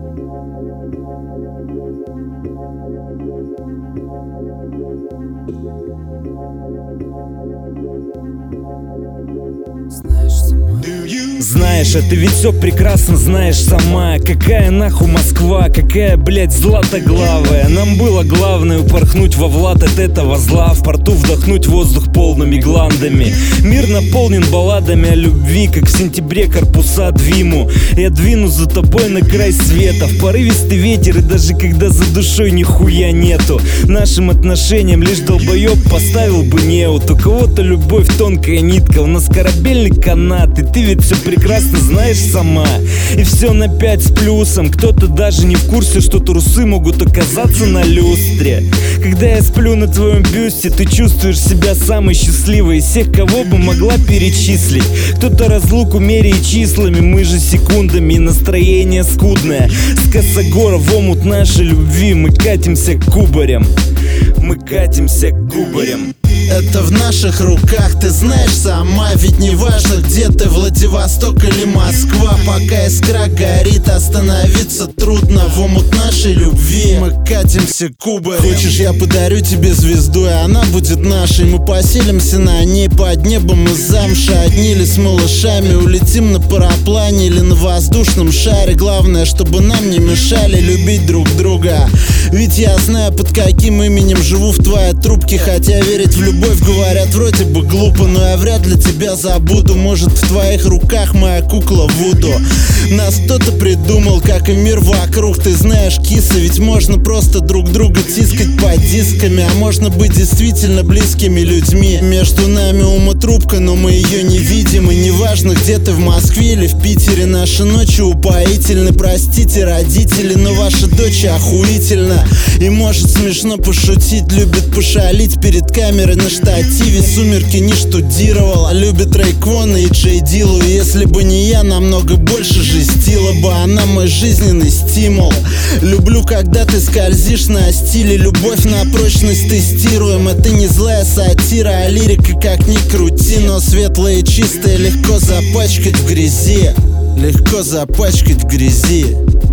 Знаешь, а ты ведь все прекрасно знаешь сама. Какая нахуй Москва, какая, блядь, златоглавая. Нам было главное упорхнуть во Влад от этого зла. В порту вдохнуть воздух полными гландами. Мир наполнен балладами о любви, как в сентябре корпуса Двиму. Я двину за тобой на край света, в порывистый ветер, и даже когда за душой нихуя нету. Нашим отношениям лишь долбоеб поставил бы неуд. У кого-то любовь тонкая нитка, у нас корабельный канат. И ты ведь все прекрасно знаешь сама. И все на 5 с плюсом. Кто-то даже не в курсе, что трусы могут оказаться на люстре. Когда я сплю на твоем бюсте, ты чувствуешь себя самой счастливой из всех, кого бы могла перечислить. Кто-то разлуку меряет числами, мы же секундами, и настроение скудное. С Косогора в омут нашей любви мы катимся к кубарям. Мы катимся к кубарям. Это в наших руках, ты знаешь сама. Ведь не важно, где ты, Владивосток или Москва. Пока искра горит, остановиться трудно в омут нашей любви. Мы катимся кубарем. Хочешь, я подарю тебе звезду, и она будет нашей. Мы поселимся на ней под небом из замши. Одни ли с малышами улетим на параплане или на воздушном шаре. Главное, чтобы нам не мешали любить друг друга. Ведь я знаю, под каким именем живу в твоей трубке. Хотя верить в любовь, говорят, вроде бы глупо, но я вряд ли тебя забуду. Может, в твоих руках моя кукла Вуду. Нас кто-то придумал, как и мир вокруг. Ты знаешь, киса, ведь можно просто друг друга тискать под дисками. А можно быть действительно близкими людьми. Между нами ума-трубка, но мы ее не видим. И неважно, где ты, в Москве или в Питере. Наши ночи упоительны, простите, родители, но ваша дочь охуительна. И может смешно пошутить, любит пошалить перед камерой на штативе. Сумерки не штудировала, любит Рейквона и Джей Дилу. И если бы не я, намного больше жестила бы. Она мой жизненный стимул. Люблю, когда ты скользишь на стиле. Любовь на прочность тестируем. Это не злая сатира, а лирика, как ни крути. Но светлая и чистая легко запачкать в грязи. Легко запачкать в грязи.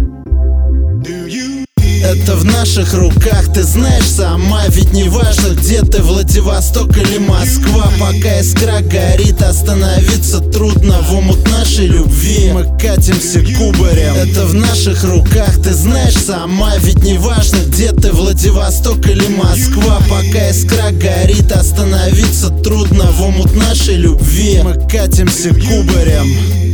Это в наших руках, ты знаешь сама. Ведь не важно, где ты, Владивосток или Москва. Пока искра горит, остановиться трудно в омут нашей любви. Мы катимся кубарем. Это в наших руках, ты знаешь сама. Ведь не важно, где ты, Владивосток или Москва. Пока искра горит, остановиться трудно в омут нашей любви. Мы катимся кубарем.